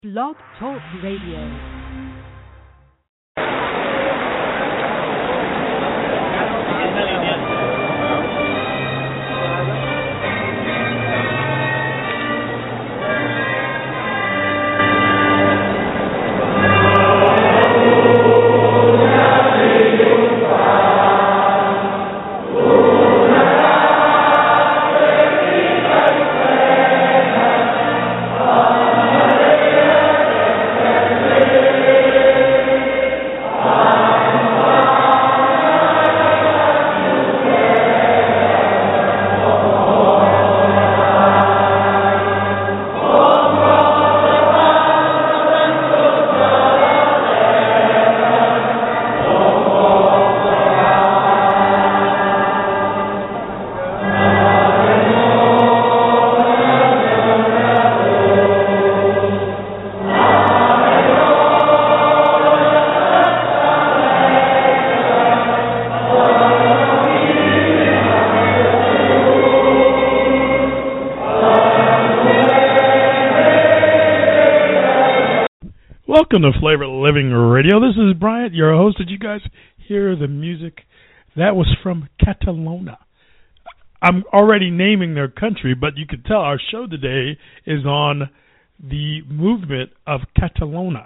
Blog Talk Radio. Welcome to Flavor Living Radio. This is Bryant, your host. Did you guys hear the music? That was from Catalonia. I'm already naming their country, but you can tell our show today is on the movement of Catalonia.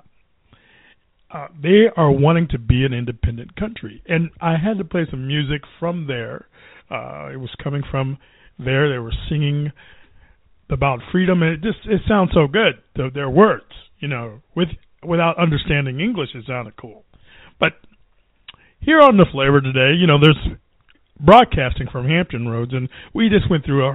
They are wanting to be an independent country, and I had to play some music from there. It was coming from there. They were singing about freedom, and it sounds so good. Their words, without understanding English, it sounded cool. But here on The Flavor today, there's broadcasting from Hampton Roads, and we just went through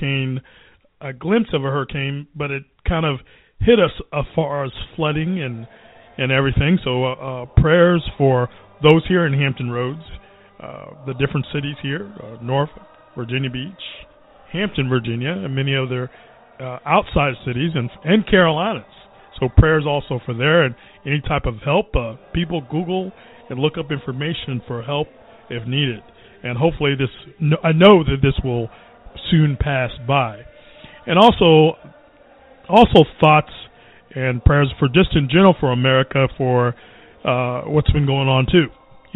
a glimpse of a hurricane, but it kind of hit us as far as flooding and everything. So prayers for those here in Hampton Roads, the different cities here, Norfolk, Virginia Beach, Hampton, Virginia, and many other outside cities and Carolinas. So prayers also for there, and any type of help. People Google and look up information for help if needed. And hopefully I know that this will soon pass by. And also thoughts and prayers for just in general for America, for what's been going on too,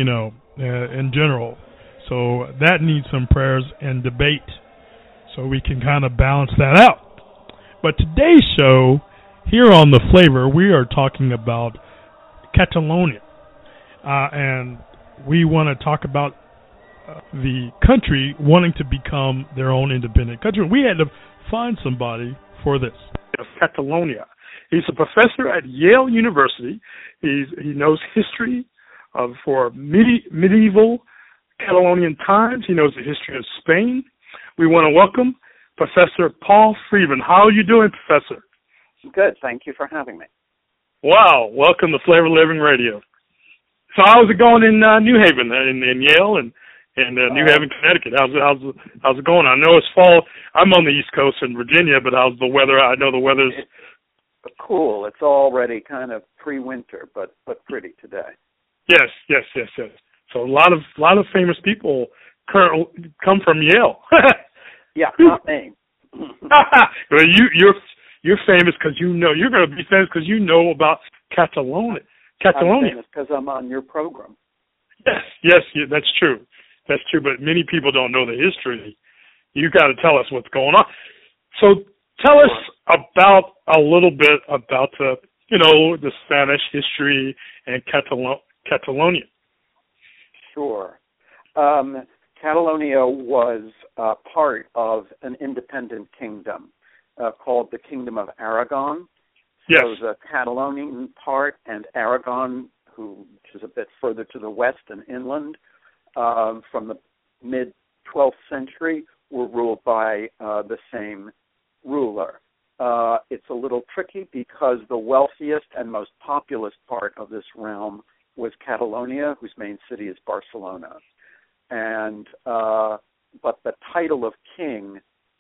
in general. So that needs some prayers and debate so we can kind of balance that out. But today's show, here on The Flavor, we are talking about Catalonia, and we want to talk about the country wanting to become their own independent country. We had to find somebody for this. Catalonia. He's a professor at Yale University. He knows history for medieval Catalonian times. He knows the history of Spain. We want to welcome Professor Paul Friedman. How are you doing, Professor? Good. Thank you for having me. Wow. Welcome to Flavor Living Radio. So how's it going in New Haven, in Yale and New Haven, Connecticut? How's it going? I know it's fall. I'm on the East Coast in Virginia, but how's the weather? I know the weather's cool. It's already kind of pre-winter, but pretty today. Yes. So a lot of famous people come from Yale. Yeah, not me. Well, you're famous because you're going to be famous because you know about Catalonia. I'm famous because I'm on your program. Yes, that's true. That's true, but many people don't know the history. You got to tell us what's going on. So tell us about a little bit about the Spanish history and Catalonia. Sure. Catalonia was part of an independent kingdom called the Kingdom of Aragon. Yes. So the Catalonian part and Aragon, which is a bit further to the west and inland, from the mid-12th century, were ruled by the same ruler. It's a little tricky because the wealthiest and most populous part of this realm was Catalonia, whose main city is Barcelona. And but the title of king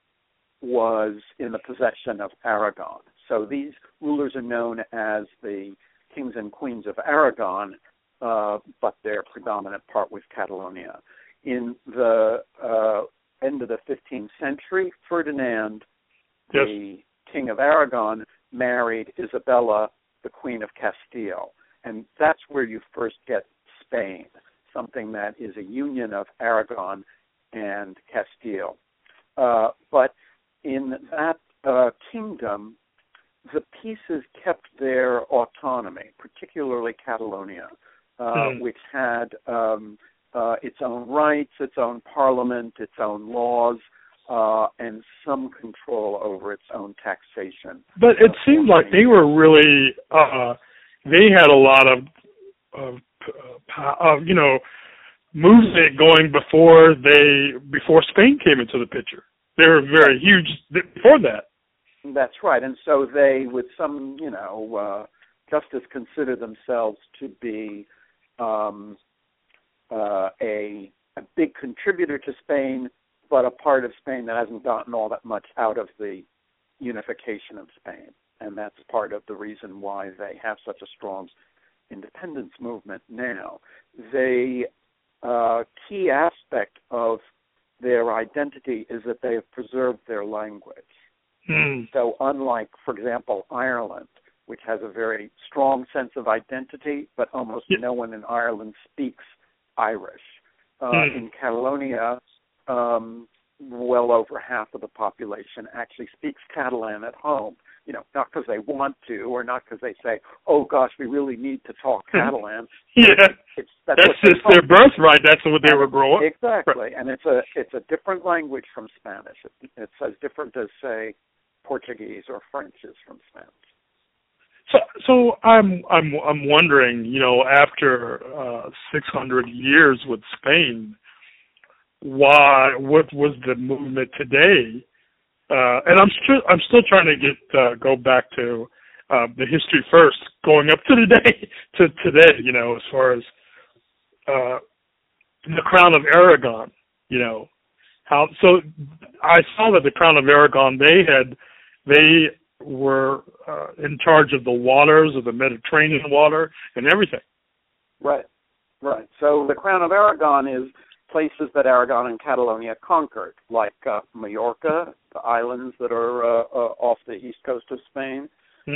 was in the possession of Aragon. So these rulers are known as the kings and queens of Aragon, but their predominant part was Catalonia. In the end of the 15th century, Ferdinand, the King of Aragon, married Isabella, the Queen of Castile. And that's where you first get Spain, something that is a union of Aragon and Castile. But in that kingdom, the pieces kept their autonomy, particularly Catalonia, which had its own rights, its own parliament, its own laws, and some control over its own taxation. But it seemed like they were really, they had a lot of movement going before Spain came into the picture. They were very huge before that. That's right, and so they, with some, justice, consider themselves to be a big contributor to Spain, but a part of Spain that hasn't gotten all that much out of the unification of Spain, and that's part of the reason why they have such a strong independence movement now. The key aspect of their identity is that they have preserved their language. So unlike, for example, Ireland, which has a very strong sense of identity, but almost no one in Ireland speaks Irish. In Catalonia, well over half of the population actually speaks Catalan at home. Not because they want to, or not because they say, "Oh gosh, we really need to talk Catalan." That's just their birthright. That's what they were growing up. Exactly, and it's a different language from Spanish. It's as different as, say, Portuguese or French is from Spanish. So I'm wondering, after 600 years with Spain, what was the movement today? And I'm still trying to go back to the history first, going up to today, as far as the Crown of Aragon, how. So I saw that the Crown of Aragon, they were in charge of the waters of the Mediterranean water and everything. Right. So the Crown of Aragon is places that Aragon and Catalonia conquered, like Majorca, the islands that are off the east coast of Spain,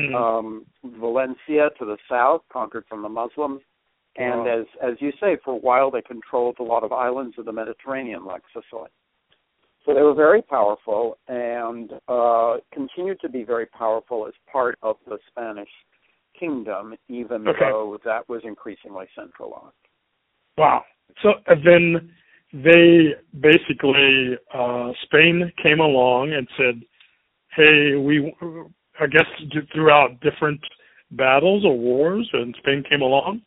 Valencia to the south, conquered from the Muslims, and as you say, for a while they controlled a lot of islands of the Mediterranean, like Sicily. So they were very powerful and continued to be very powerful as part of the Spanish kingdom, even though that was increasingly centralized. Wow. So then they basically, Spain came along and said, hey, I guess throughout different battles or wars, and Spain came along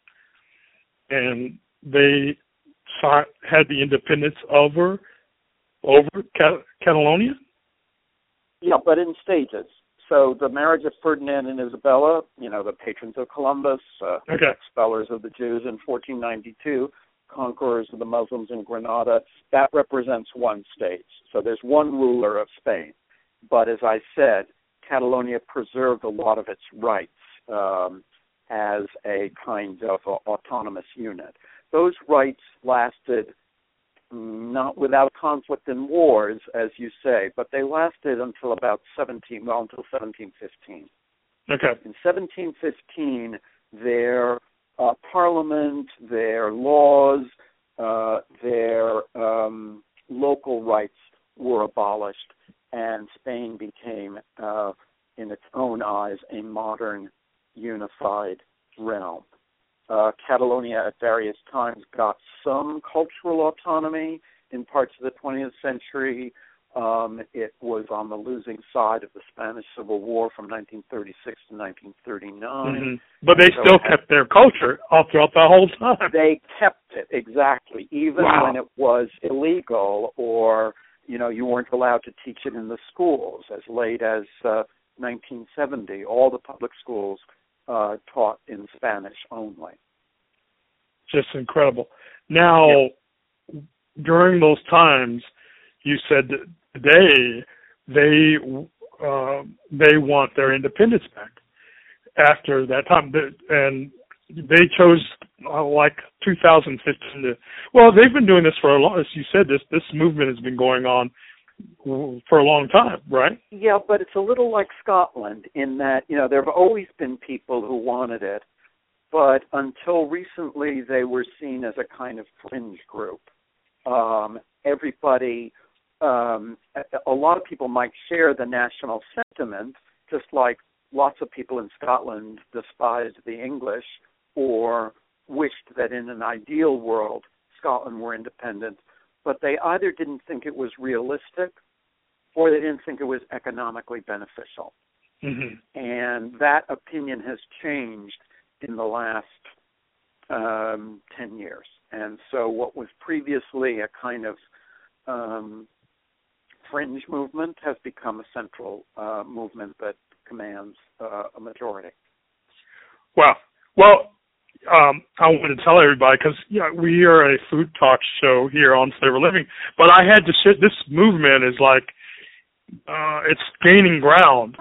and they had the independence over Catalonia? Yeah, but in stages. So the marriage of Ferdinand and Isabella, the patrons of Columbus, expellers of the Jews in 1492, conquerors of the Muslims in Granada, that represents one stage. So there's one ruler of Spain. But as I said, Catalonia preserved a lot of its rights as a kind of autonomous unit. Those rights lasted not without conflict and wars, as you say, but they lasted until about 1715. Okay. In 1715, their parliament, their laws, their local rights were abolished, and Spain became, in its own eyes, a modern, unified realm. Catalonia at various times got some cultural autonomy in parts of the 20th century. It was on the losing side of the Spanish Civil War from 1936 to 1939. But they still kept their culture all throughout the whole time. They kept it, exactly, even when it was illegal or, you weren't allowed to teach it in the schools. As late as 1970, all the public schools taught in Spanish only. Just incredible. Now, during those times, you said that today they want their independence back. After that time, and they chose like 2015 to. Well, they've been doing this for a long. As you said, this movement has been going on for a long time, right? Yeah, but it's a little like Scotland in that, there have always been people who wanted it, but until recently they were seen as a kind of fringe group. Everybody, a lot of people might share the national sentiment, just like lots of people in Scotland despised the English or wished that in an ideal world Scotland were independent, but they either didn't think it was realistic or they didn't think it was economically beneficial. Mm-hmm. And that opinion has changed in the last 10 years. And so what was previously a kind of fringe movement has become a central movement that commands a majority. Wow. Well, I want to tell everybody, because we are a food talk show here on Flavor Living, but I had to share, this movement is like, it's gaining ground.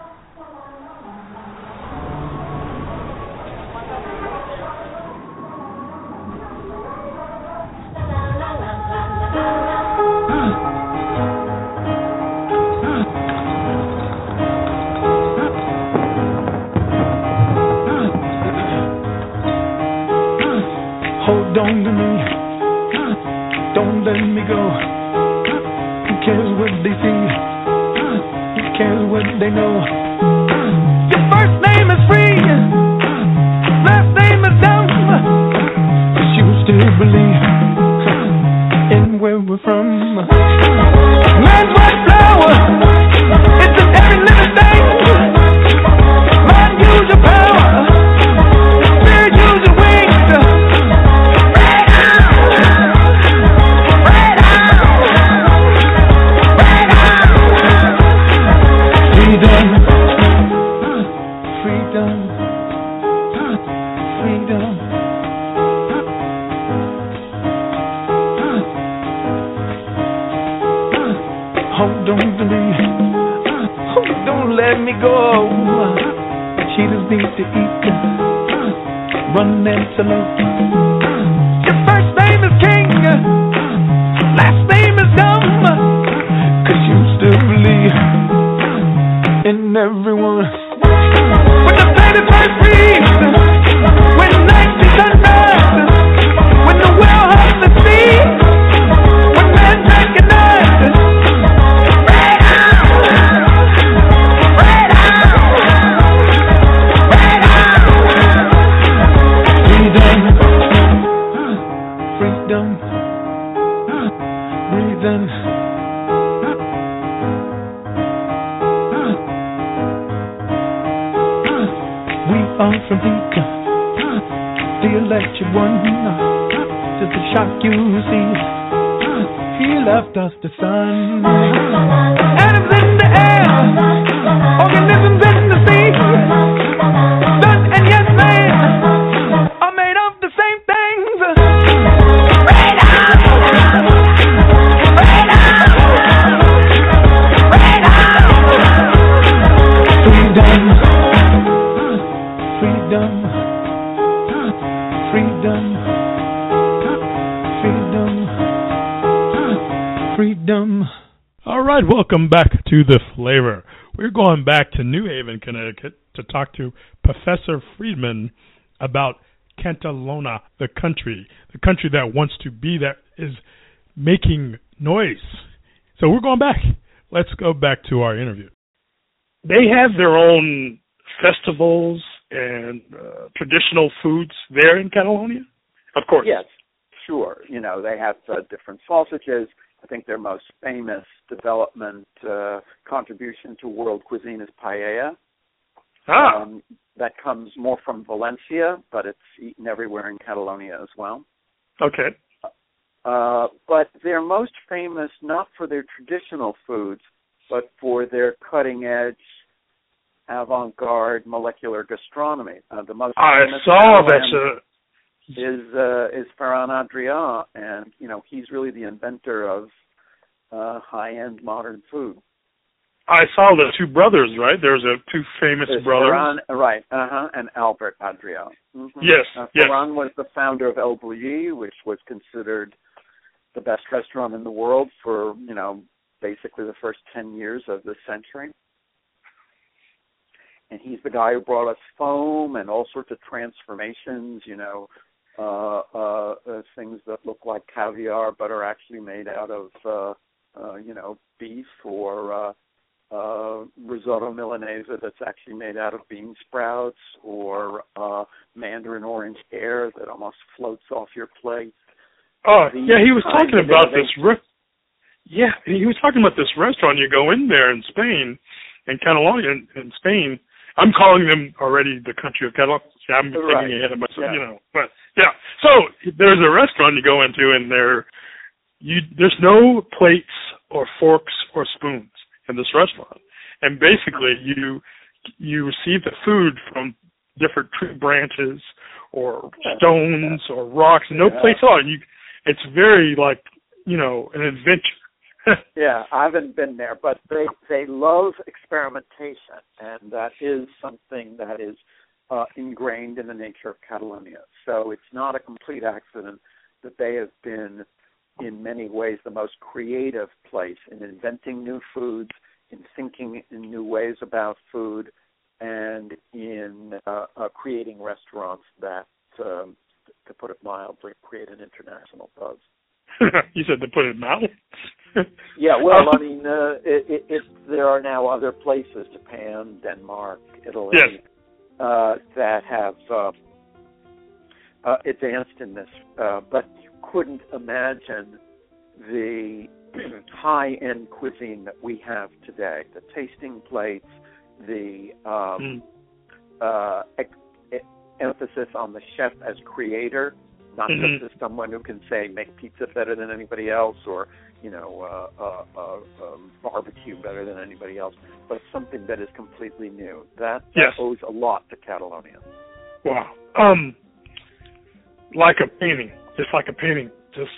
Hold on to me, don't let me go. Who cares what they see? Who cares what they know? Your first name is free, last name is dumb, but you still believe in where we're from. Man's white flower, it's in every living thing. Mind, use your power, spirit, use your wings. Run and salute. Your first name is King, last name is Dumb, 'cause you still believe in everyone. When the planet first breathes, when night is sunrise, when the well hugs the sea, when man recognizes. From heat the electric one, just the shock you see. He left us the sun, atoms in the air, organisms in the sea. Sun and yes man are made of the same things. Freedom. All right, welcome back to The Flavor. We're going back to New Haven, Connecticut to talk to Professor Friedman about Catalona, the country that wants to be, that is making noise. So we're going back. Let's go back to our interview. They have their own festivals and traditional foods there in Catalonia? Of course. Yes, sure. They have different sausages. I think their most famous development contribution to world cuisine is paella. That comes more from Valencia, but it's eaten everywhere in Catalonia as well. Okay. But they're most famous not for their traditional foods, but for their cutting-edge, avant-garde molecular gastronomy. The most famous is Ferran Adrià, and he's really the inventor of high-end modern food. I saw the two brothers, right? There's two famous brothers. Ferran, right, and Albert Adrià. Mm-hmm. Yes, yes. Ferran was the founder of El Bulli, which was considered the best restaurant in the world for basically the first 10 years of the century. And he's the guy who brought us foam and all sorts of transformations, things that look like caviar but are actually made out of, beef, or risotto Milanese that's actually made out of bean sprouts, or Mandarin orange air that almost floats off your plate. Oh, yeah, he was talking about this. He was talking about this restaurant. You go in there in Spain, in Catalonia, in Spain. I'm calling them already the country of Catalonia. I'm thinking ahead of myself, But yeah, so there's a restaurant you go into, and there's no plates or forks or spoons in this restaurant, and basically you receive the food from different tree branches or stones or rocks. No plates at all. It's very an adventure. Yeah, I haven't been there, but they love experimentation, and that is something that is ingrained in the nature of Catalonia. So it's not a complete accident that they have been, in many ways, the most creative place in inventing new foods, in thinking in new ways about food, and in creating restaurants that, to put it mildly, create an international buzz. You said to put it mildly? Yeah, well, I mean, there are now other places, Japan, Denmark, Italy, that have advanced in this, but you couldn't imagine the high-end cuisine that we have today, the tasting plates, the emphasis on the chef as creator, not just as someone who can say make pizza better than anybody else, or barbecue better than anybody else, but something that is completely new. That owes a lot to Catalonia. Wow. Like a painting, just like a painting.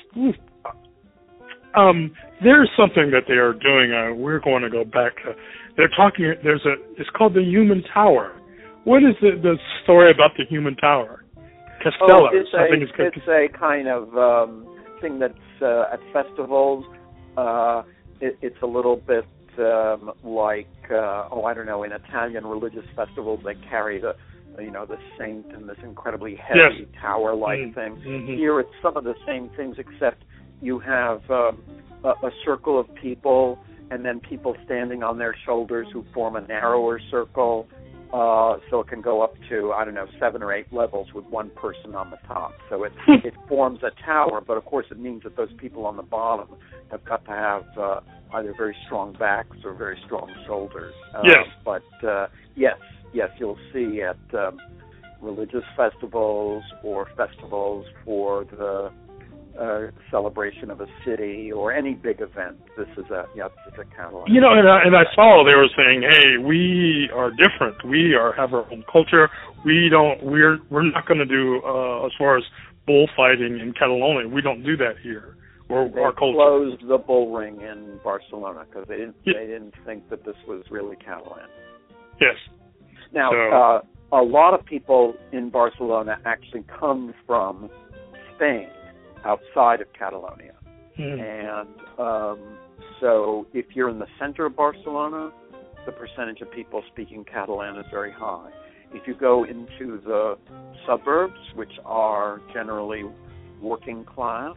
There's something that they are doing. We're going to go back to. They're talking. It's called the Human Tower. What is the story about the Human Tower? Castello. It's a kind of thing that's at festivals. It's a little bit like I don't know, in Italian religious festivals they carry the saint and this incredibly heavy tower-like thing. Mm-hmm. Here it's some of the same things, except you have a circle of people and then people standing on their shoulders who form a narrower circle. So it can go up to, 7 or 8 levels with one person on the top. So it forms a tower, but of course it means that those people on the bottom have got to have either very strong backs or very strong shoulders. But yes, you'll see at religious festivals or festivals for the celebration of a city or any big event. This is a Catalonia. And I saw they were saying, hey, we are different. We have our own culture. We're not going to do as far as bullfighting in Catalonia. We don't do that here. Our culture. Closed the bull ring in Barcelona because they didn't think that this was really Catalan. Yes. Now, a lot of people in Barcelona actually come from Spain, outside of Catalonia. And so if you're in the center of Barcelona, the percentage of people speaking Catalan is very high. If you go into the suburbs, which are generally working class,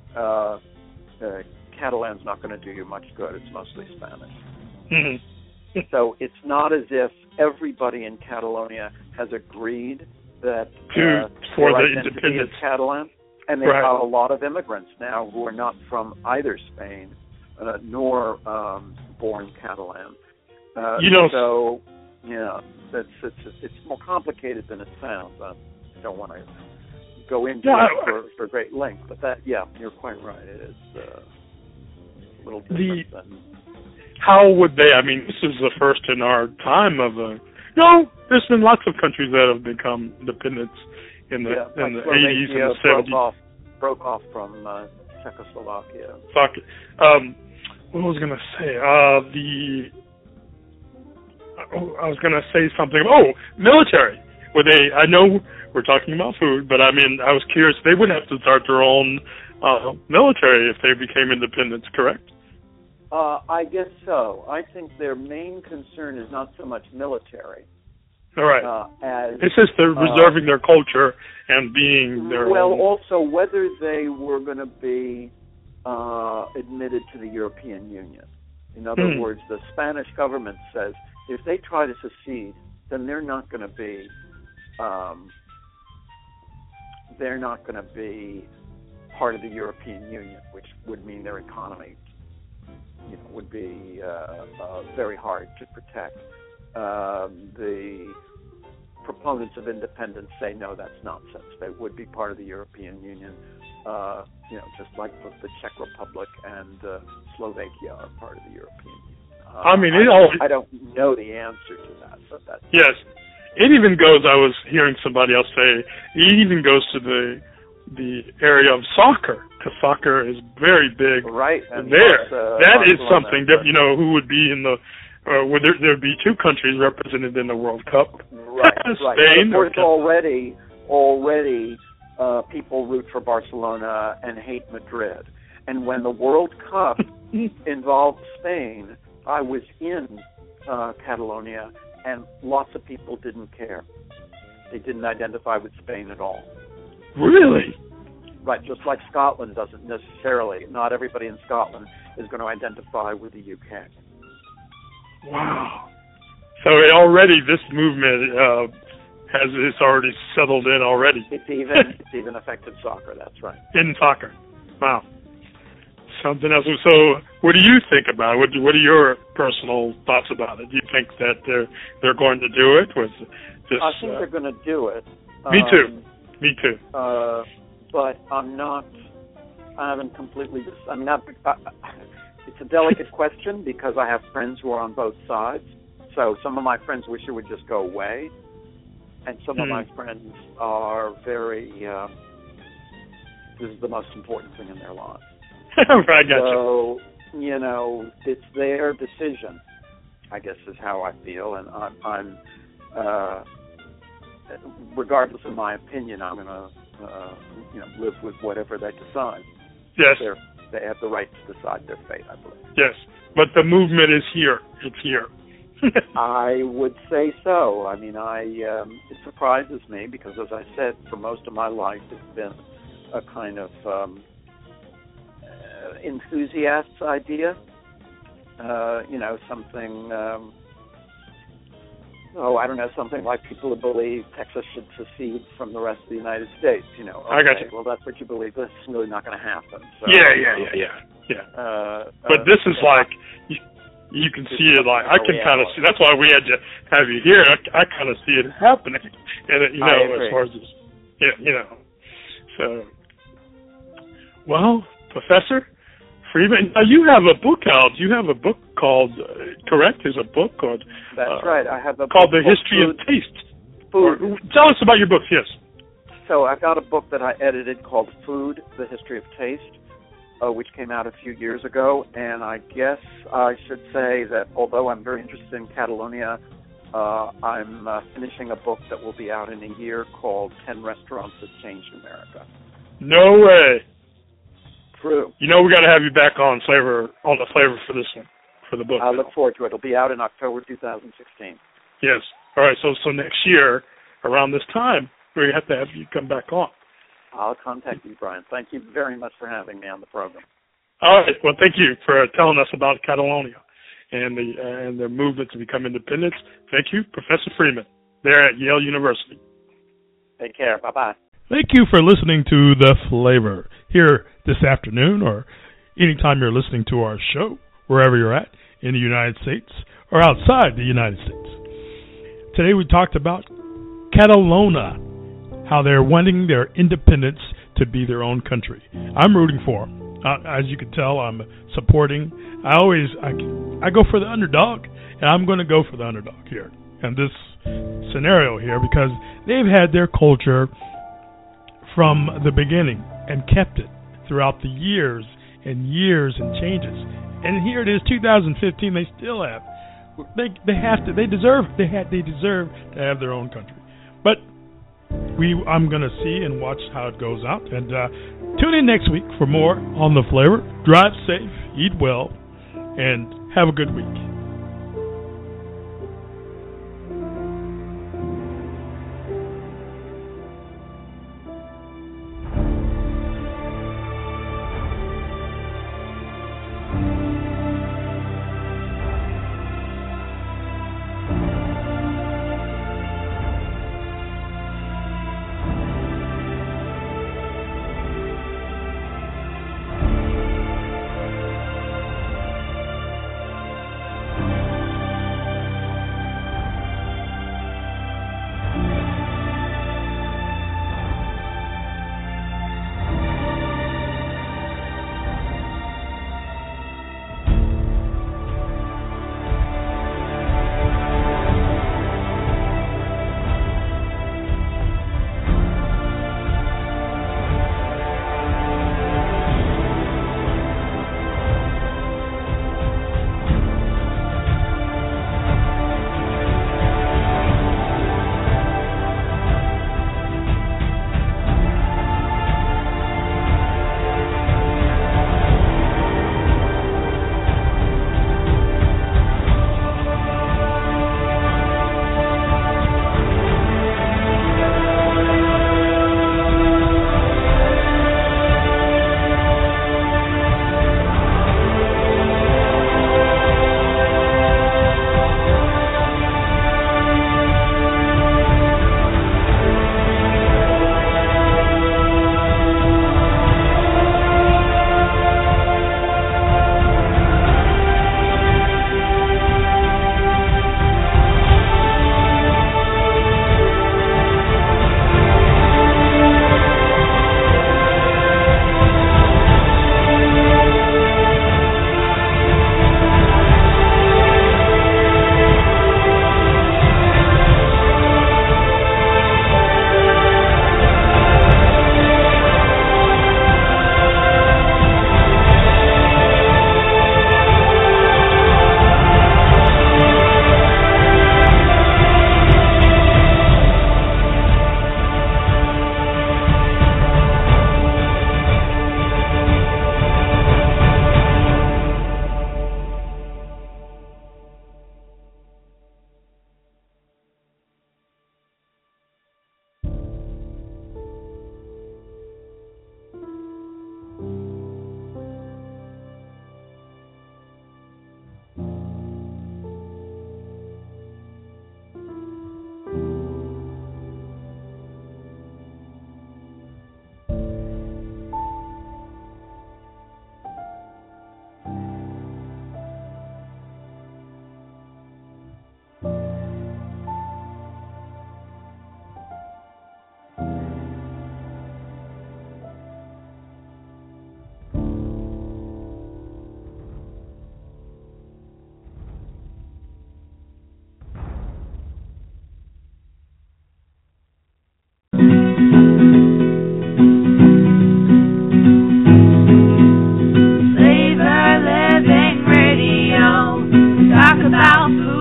Catalan's not going to do you much good. It's mostly Spanish. Mm-hmm. So it's not as if everybody in Catalonia has agreed that for their the identity is Catalan. And they've got a lot of immigrants now who are not from either Spain nor born Catalan. So, it's more complicated than it sounds. I don't want to go into it for great length, but you're quite right. It is a little different than... How would they? I mean, this is the first in our time of there's been lots of countries that have become independent in the 80s and the 70s. Broke off from Czechoslovakia. What was I going to say? I was going to say something. Military. I know we're talking about food, but I was curious. They would have to start their own military if they became independent, correct? I guess so. I think their main concern is not so much military. All right. As it's just they're reserving their culture and being their well, own. also whether they were going to be admitted to the European Union. In other words, the Spanish government says if they try to secede, then they're not going to be part of the European Union, which would mean their economy, would be very hard to protect. The proponents of independence say no, that's nonsense. They would be part of the European Union, just like the Czech Republic and Slovakia are part of the European Union. I don't know the answer to that, but that's yes. It even goes. I was hearing somebody else say it even goes to the area of soccer, because soccer is very big right there. That is something that who would be in the. Would there would be two countries represented in the World Cup? Right, Spain. Right. Of course, already, people root for Barcelona and hate Madrid. And when the World Cup involved Spain, I was in Catalonia, and lots of people didn't care. They didn't identify with Spain at all. Really? Right, just like Scotland doesn't necessarily. Not everybody in Scotland is going to identify with the UK. Wow. So this movement it's already settled in already. It's even affected soccer, that's right. In soccer. Wow. Something else. So what do you think about it? What are your personal thoughts about it? Do you think that they're going to do it? I think they're going to do it. Me too. But I haven't completely, it's a delicate question because I have friends who are on both sides. So some of my friends wish it would just go away. And some of my friends are very, this is the most important thing in their lives. Right, gotcha. So, it's their decision, I guess is how I feel. And I'm regardless of my opinion, I'm going to, live with whatever they decide. Yes. They have the right to decide their fate, I believe. Yes, but the movement is here. It's here. I would say so. I mean, it surprises me because, as I said, for most of my life, it's been a kind of enthusiast's idea. Something. Something like people who believe Texas should secede from the rest of the United States. Okay, I got you. Well, that's what you believe. This is really not going to happen. So, yeah. But this is like. You can see it, like I can kind of see. That's why we had to have you here. I kind of see it happening, and as far as this, So, Professor Freeman, you have a book out. You have a book called, correct? Is a book called? That's right. I have a book called The History of Taste. Food. Tell us about your books. Yes. So I've got a book that I edited called Food: The History of Taste. Which came out a few years ago, and I guess I should say that although I'm very interested in Catalonia, I'm finishing a book that will be out in a year called 10 Restaurants That Changed America. No way. True. We got to have you back on the flavor for this one, for the book. I look forward to it. It'll be out in October 2016. Yes. All right, so next year, around this time, we have to have you come back on. I'll contact you, Brian. Thank you very much for having me on the program. All right. Well, thank you for telling us about Catalonia and the movement to become independent. Thank you, Professor Freeman, there at Yale University. Take care. Bye-bye. Thank you for listening to The Flavor here this afternoon or anytime you're listening to our show, wherever you're at, in the United States or outside the United States. Today we talked about Catalonia, how they're wanting their independence to be their own country. I'm rooting for them. As you can tell, I'm supporting. I go for the underdog, and I'm going to go for the underdog here in this scenario here because they've had their culture from the beginning and kept it throughout the years and changes. And here it is, 2015. They still have. They have to. They deserve. They deserve to have their own country. But I'm going to see and watch how it goes out. And tune in next week for more on The Flavor. Drive safe, eat well, and have a good week.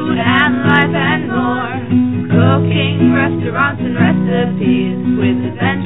Restaurants and recipes with adventures.